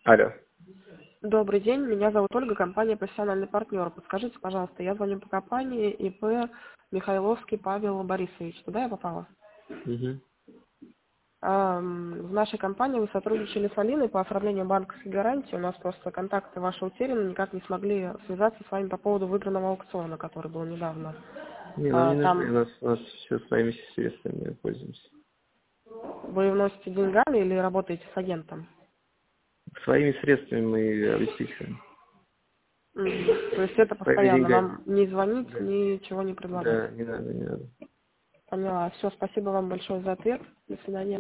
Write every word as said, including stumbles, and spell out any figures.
Алло. Добрый день, меня зовут Ольга, компания «Профессиональный партнер». Подскажите, пожалуйста, я звоню по компании ИП Михайловский Павел Борисович. Туда я попала? Угу. Ам, В нашей компании вы сотрудничали с Алиной по оформлению банковской гарантии. У нас просто контакты ваши утеряны, никак не смогли связаться с вами по поводу выигранного аукциона, который был недавно. Не, нам А, не нужны, у Там нас, у нас все своими средствами пользуемся. вы вносите деньгами или работаете с агентом? Своими средствами мы обеспечиваем. Мгм. То есть это Своими постоянно, деньгами. вам не звонить, Да. ничего не предлагать. Да, не надо, не надо. Поняла. Все, спасибо вам большое за ответ. До свидания.